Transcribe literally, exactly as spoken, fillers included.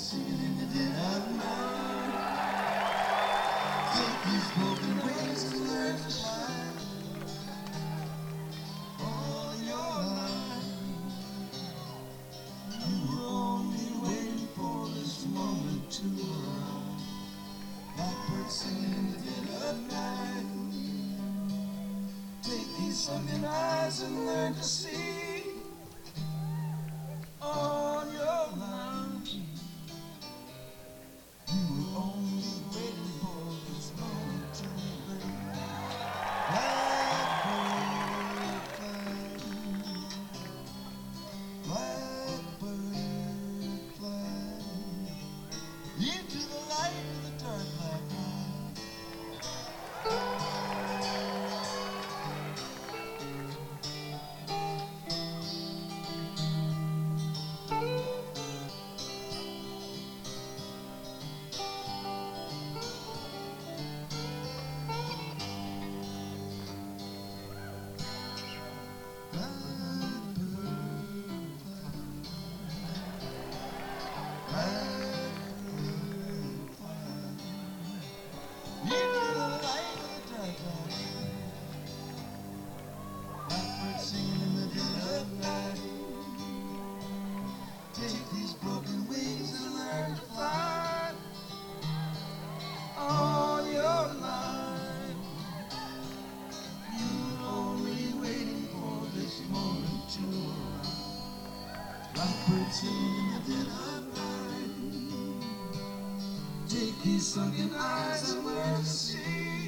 singing in the dead of night. Take these broken wings and learn to fly. All your life, you were only waiting for this moment to arrive. Blackbird singing in the dead of night. Take these sunken eyes and learn to see. All your life, you were only waiting for this moment to break. Blackbird fly, blackbird fly, into the light of the dark black night. Singing in the dead of night. Take these broken wings and learn to fly. All your life, you were only waiting for this moment to arrive. Blackbird singing in the dead of night. Take these sunken eyes and learn to see.